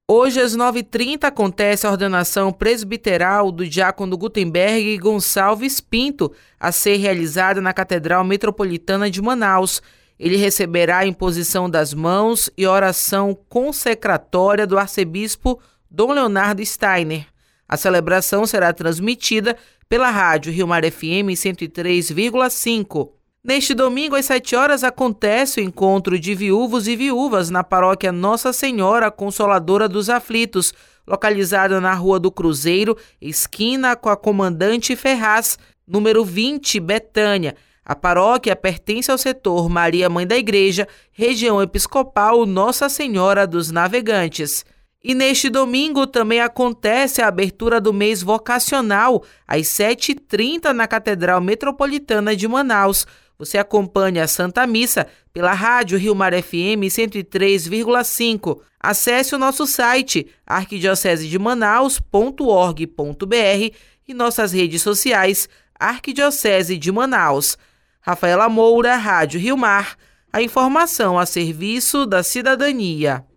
Hoje, às 9h30, acontece a ordenação presbiteral do diácono Gutenberg Gonçalves Pinto, a ser realizada na Catedral Metropolitana de Manaus. Ele receberá a imposição das mãos e oração consecratória do arcebispo Dom Leonardo Steiner. A celebração será transmitida pela rádio Rio Mar FM 103,5. Neste domingo, às 7h, acontece o encontro de viúvos e viúvas na paróquia Nossa Senhora Consoladora dos Aflitos, localizada na Rua do Cruzeiro, esquina com a Comandante Ferraz, número 20, Betânia. A paróquia pertence ao setor Maria Mãe da Igreja, região episcopal Nossa Senhora dos Navegantes. E neste domingo também acontece a abertura do mês vocacional, às 7h30, na Catedral Metropolitana de Manaus. Você acompanha a Santa Missa pela rádio Rio Mar FM 103,5. Acesse o nosso site arquidiocesedemanaus.org.br e nossas redes sociais Arquidiocese de Manaus. Rafaela Moura, Rádio Rio Mar, a informação a serviço da cidadania.